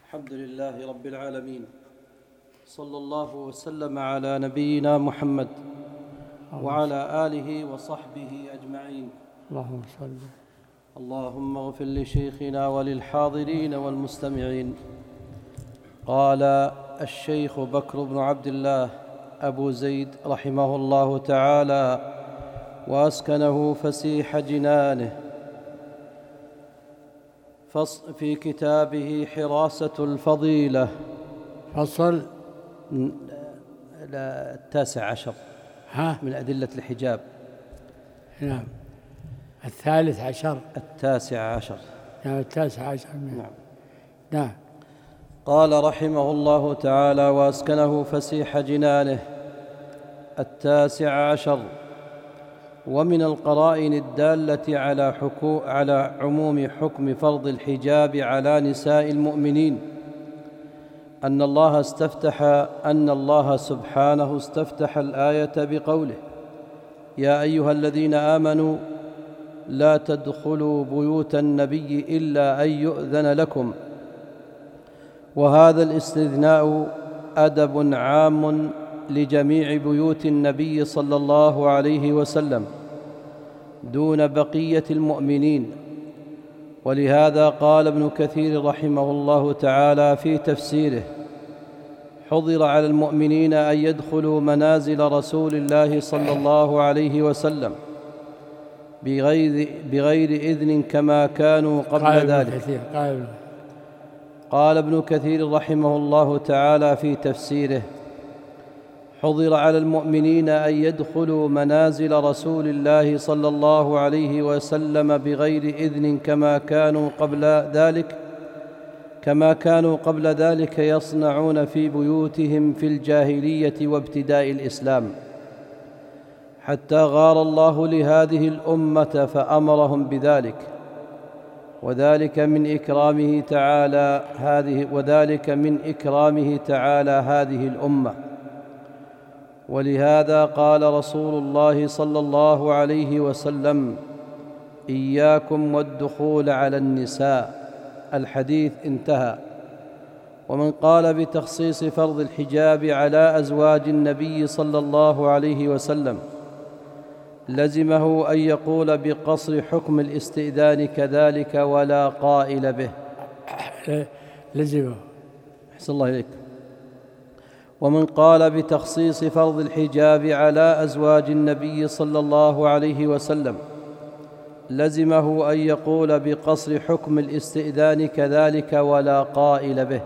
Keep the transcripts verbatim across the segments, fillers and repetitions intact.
الحمد لله رب العالمين، صلى الله وسلم على نبينا محمد وعلى آله وصحبه أجمعين. اللهم صل. اللهم اغفر لشيخنا وللحاضرين والمستمعين. قال الشيخ بكر بن عبد الله أبو زيد رحمه الله تعالى وأسكنه فسيح جنانه في كتابه حراسة الفضيلة، فصل التاسع عشر ها من أدلة الحجاب. نعم. الثالث عشر التاسع عشر نعم التاسع عشر نعم. نعم. قال رحمه الله تعالى وأسكنه فسيح جنانه التاسع عشر: ومن القرائن الدالة على, حكو على عموم حكم فرض الحجاب على نساء المؤمنين أن الله استفتح أن الله سبحانه استفتح الآية بقوله: يا أيها الذين آمنوا لا تدخلوا بيوت النبي إلا أن يؤذن لكم. وهذا الاستثناء أدب عام لجميع بيوت النبي صلى الله عليه وسلم دون بقية المؤمنين. ولهذا قال ابن كثير رحمه الله تعالى في تفسيره: حظر على المؤمنين أن يدخلوا منازل رسول الله صلى الله عليه وسلم بغير, بغير إذن كما كانوا قبل قال ذلك. كثير قال, قال ابن كثير رحمه الله تعالى في تفسيره: حظر على المؤمنين أن يدخلوا منازل رسول الله صلى الله عليه وسلم بغير إذن كما كانوا قبل ذلك كما كانوا قبل ذلك يصنعون في بيوتهم في الجاهلية وابتداء الإسلام، حتى غار الله لهذه الأمة فأمرهم بذلك، وذلك من إكرامه تعالى هذه وذلك من إكرامه تعالى هذه الأمة. ولهذا قال رسول الله صلى الله عليه وسلم: إياكم والدخول على النساء. الحديث انتهى. ومن قال بتخصيص فرض الحجاب على أزواج النبي صلى الله عليه وسلم لزمه أن يقول بقصر حكم الاستئذان كذلك ولا قائل به. لزمه. أحسن الله إليك. ومن قال بتخصيص فرض الحجاب على أزواج النبي صلى الله عليه وسلم لزمه أن يقول بقصر حكم الاستئذان كذلك ولا قائل به.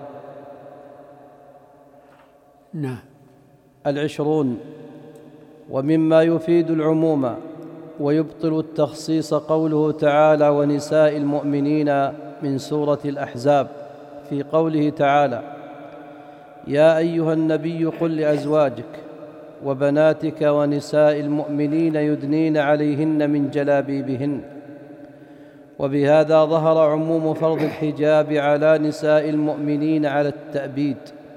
نعم. العشرون: ومما يفيد العموم ويبطل التخصيص قوله تعالى: ونساء المؤمنين من سورة الأحزاب في قوله تعالى: يا أيها النبي قل لأزواجك وبناتك ونساء المؤمنين يدنين عليهن من جلابيبهن. وبهذا ظهر عموم فرض الحجاب على نساء المؤمنين على التأبيد.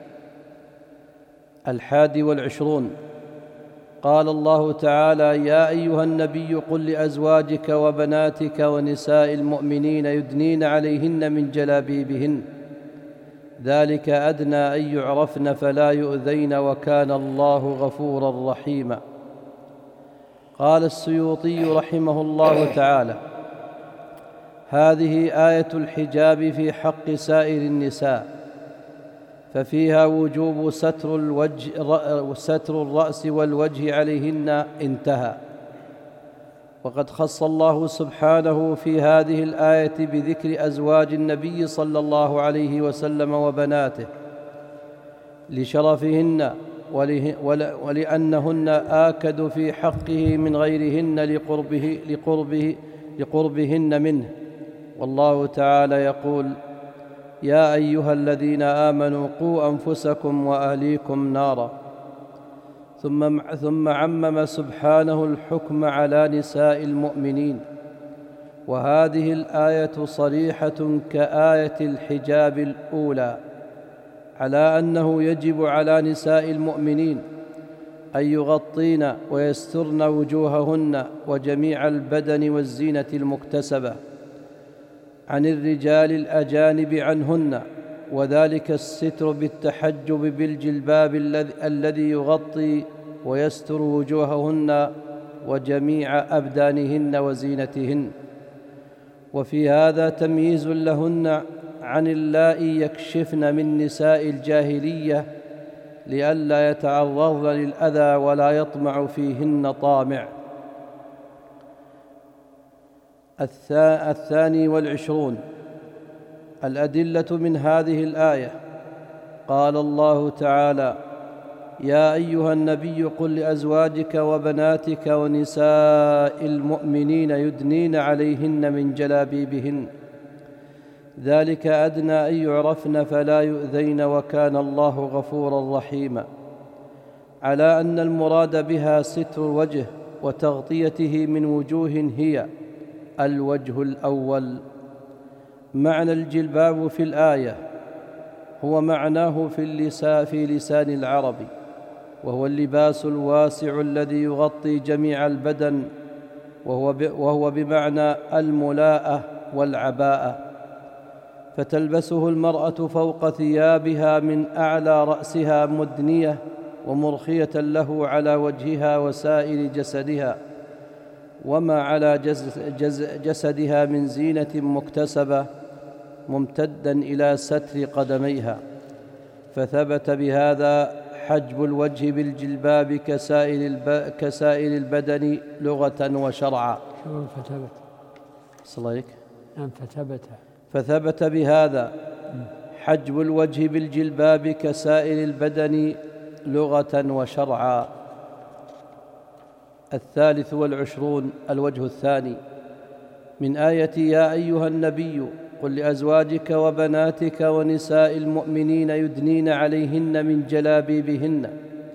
الحادي والعشرون: قال الله تعالى: يا أيها النبي قل لأزواجك وبناتك ونساء المؤمنين يدنين عليهن من جلابيبهن ذلك أدنى أن يعرفن فلا يؤذين وكان الله غفورا رحيما. قال السيوطي رحمه الله تعالى: هذه آية الحجاب في حق سائر النساء، ففيها وجوب ستر الوجه ستر الرأس والوجه عليهن. انتهى. وقد خص الله سبحانه في هذه الآية بذكر أزواج النبي صلى الله عليه وسلم وبناته لشرفهن ولأنهن آكد في حقه من غيرهن لقربه لقربه لقربهن منه. والله تعالى يقول: يا أيها الذين آمنوا قوا أنفسكم وأهليكم نارا. ثم ثم عمم سبحانه الحكم على نساء المؤمنين. وهذه الآية صريحة كآية الحجاب الأولى على أنه يجب على نساء المؤمنين أن يغطين ويسترن وجوههن وجميع البدن والزينة المكتسبة عن الرجال الأجانب عنهن، وذلك الستر بالتحجب بالجلباب الذي يغطي ويستر وجوههن وجميع أبدانهن وزينتهن. وفي هذا تمييز لهن عن اللائي يكشفن من نساء الجاهلية لئلا يتعرضن للأذى ولا يطمع فيهن طامع. الثاني والعشرون الأدلة من هذه الآية. قال الله تعالى: يا أيها النبي قل لأزواجك وبناتك ونساء المؤمنين يدنين عليهن من جلابيبهن ذلك أدنى أن يعرفن فلا يؤذين وكان الله غفورا رحيما، على أن المراد بها ستر الوجه وتغطيته من وجوه هي الوجه الأول. معنى الجلباب في الآية هو معناه في اللسان في لسان العرب، وهو اللباس الواسع الذي يغطي جميع البدن، وهو وهو بمعنى الملاءة والعباءة، فتلبسه المرأة فوق ثيابها من أعلى رأسها مدنية ومرخية له على وجهها وسائر جسدها، وما على جز جز جسدها من زينة مكتسبة ممتدا إلى ستر قدميها. فثبت بهذا حجب الوجه بالجلباب كسائر, الب... كسائر البدن لغة وشرعا. فثبت صليك نعم فثبت فثبت بهذا حجب الوجه بالجلباب كسائر البدن لغة وشرعا. الثالث والعشرون الوجه الثاني من آية يا أيها النبي قل لأزواجك وبناتك ونساء المؤمنين يدنين عليهن من جلابيبهن،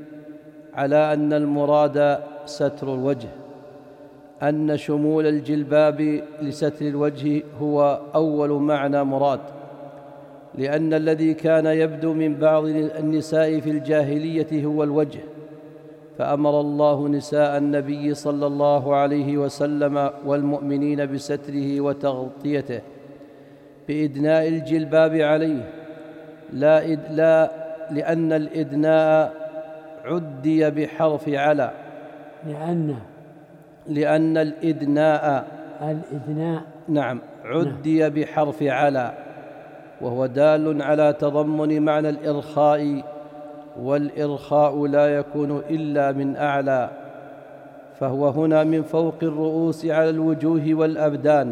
على أن المراد ستر الوجه، أن شمول الجلباب لستر الوجه هو أول معنى مراد، لأن الذي كان يبدو من بعض النساء في الجاهلية هو الوجه، فأمر الله نساء النبي صلى الله عليه وسلم والمؤمنين بستره وتغطيته بإدناء الجلباب عليه، لا, إد لا لأن الإدناء عدي بحرف على لأن لأن الإدناء الإدناء نعم عدي بحرف على، وهو دال على تضمن معنى الإرخاء، والإرخاء لا يكون إلا من أعلى، فهو هنا من فوق الرؤوس على الوجوه والأبدان.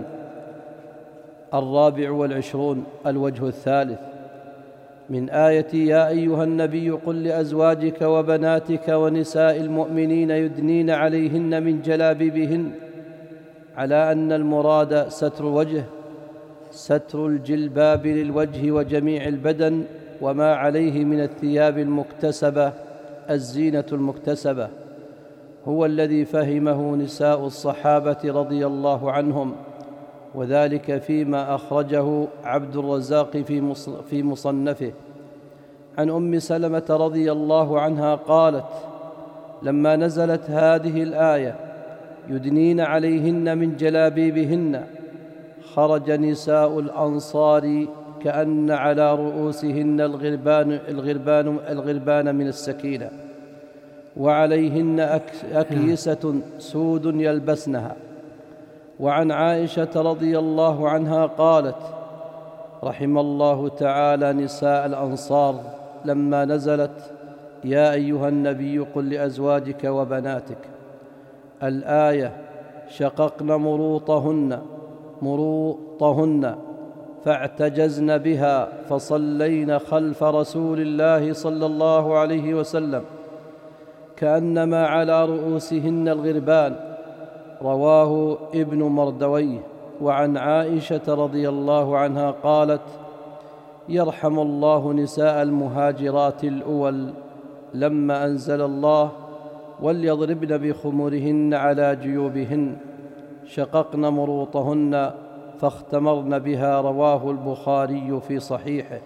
الرابع والعشرون الوجه الثالث من آية يا أيها النبي قل لأزواجك وبناتك ونساء المؤمنين يدنين عليهن من جلابيبهن، على أن المراد ستر الوجه، ستر الجلباب للوجه وجميع البدن وما عليه من الثياب المكتسبة الزينة المكتسبة، هو الذي فهمه نساء الصحابة رضي الله عنهم، وذلك فيما أخرجه عبد الرزاق في مصنفه عن أم سلمة رضي الله عنها قالت: لما نزلت هذه الآية يدنين عليهن من جلابيبهن خرج نساء الأنصار كأن على رؤوسهن الغربان, الغربان, الغربان من السكينة، وعليهن أكيسة سود يلبسنها. وعن عائشة رضي الله عنها قالت: رحم الله تعالى نساء الأنصار لما نزلت يا أيها النبي قل لأزواجك وبناتك الآية شققن مروطهن مروطهن فاعتجزن بها فصلين خلف رسول الله صلى الله عليه وسلم كأنما على رؤوسهن الغربان. رواه ابن مردويه. وعن عائشة رضي الله عنها قالت: يرحم الله نساء المهاجرات الأول لما أنزل الله وليضربن بخمرهن على جيوبهن شققن مروطهن فاختمرن بها. رواه البخاري في صحيحه.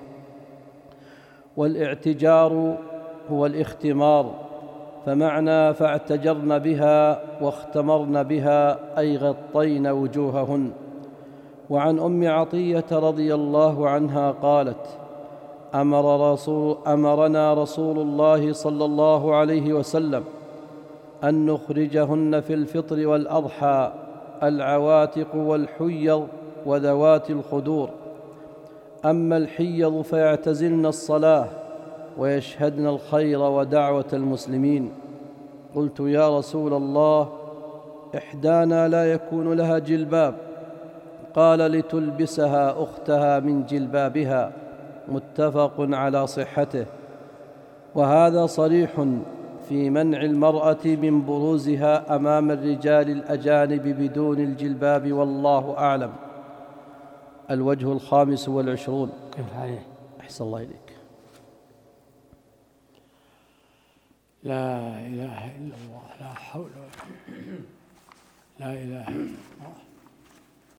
والاعتجار هو الاختمار، فمعنى فاعتجرن بها واختمرن بها أي غطين وجوههن. وعن أم عطية رضي الله عنها قالت: أمر رسول أمرنا رسول الله صلى الله عليه وسلم أن نخرجهن في الفطر والأضحى العواتق والحيض وذوات الخدور. أما الحيض فيعتزلن الصلاة ويشهدن الخير ودعوة المسلمين. قلت يا رسول الله إحدانا لا يكون لها جلباب، قال لتلبسها أختها من جلبابها. متفق على صحته. وهذا صريح في منع المرأة من بروزها أمام الرجال الأجانب بدون الجلباب، والله أعلم. الوجه الخامس والعشرون. كيف عليه؟ أحسن الله إليك. لا إله إلا الله، لا حول ولا قوة، لا إله إلا الله.